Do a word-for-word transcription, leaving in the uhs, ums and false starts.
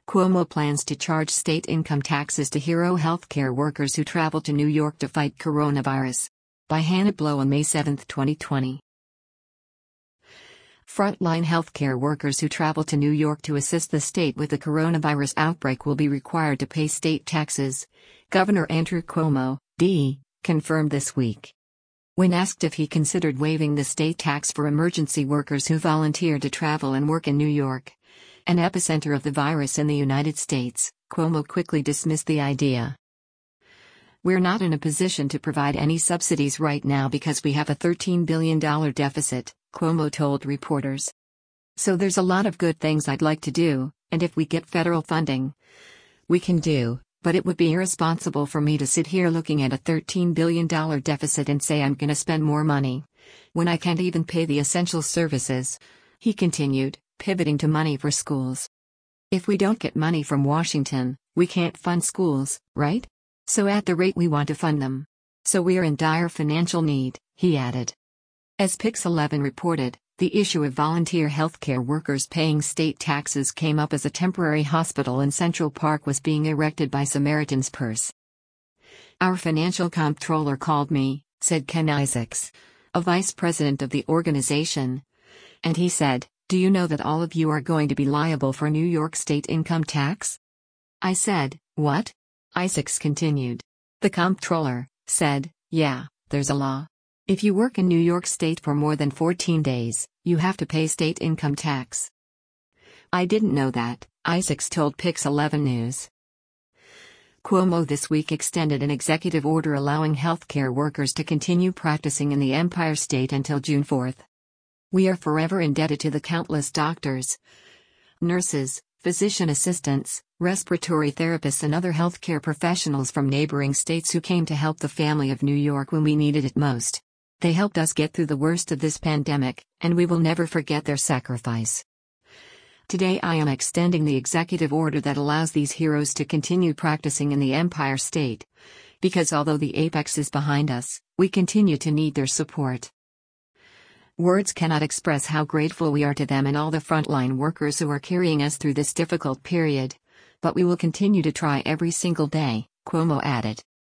Cuomo plans to charge state income taxes to hero healthcare workers who travel to New York to fight coronavirus. By Hannah Blow on May seventh, twenty twenty. Frontline healthcare workers who travel to New York to assist the state with the coronavirus outbreak will be required to pay state taxes, Governor Andrew Cuomo, D, confirmed this week. When asked if he considered waiving the state tax for emergency workers who volunteer to travel and work in New York, an epicenter of the virus in the United States, Cuomo quickly dismissed the idea. "We're not in a position to provide any subsidies right now because we have a thirteen billion dollars deficit," Cuomo told reporters. "So there's a lot of good things I'd like to do, and if we get federal funding, we can do, but it would be irresponsible for me to sit here looking at a thirteen billion dollars deficit and say I'm gonna spend more money when I can't even pay the essential services," he continued, pivoting to money for schools. "If we don't get money from Washington, we can't fund schools, right? So at the rate we want to fund them. So we're in dire financial need," he added. As Pix eleven reported, the issue of volunteer healthcare workers paying state taxes came up as a temporary hospital in Central Park was being erected by Samaritan's Purse. "Our financial comptroller called me," said Ken Isaacs, a vice president of the organization, "and he said, 'Do you know that all of you are going to be liable for New York state income tax?' I said, 'What?' Isaacs continued. The comptroller said, 'Yeah, there's a law. If you work in New York State for more than fourteen days, you have to pay state income tax.' I didn't know that," Isaacs told Pix eleven News. Cuomo this week extended an executive order allowing healthcare workers to continue practicing in the Empire State until June fourth. "We are forever indebted to the countless doctors, nurses, physician assistants, respiratory therapists and other healthcare professionals from neighboring states who came to help the family of New York when we needed it most. They helped us get through the worst of this pandemic, and we will never forget their sacrifice. Today I am extending the executive order that allows these heroes to continue practicing in the Empire State, because although the apex is behind us, we continue to need their support. Words cannot express how grateful we are to them and all the frontline workers who are carrying us through this difficult period, but we will continue to try every single day," Cuomo added.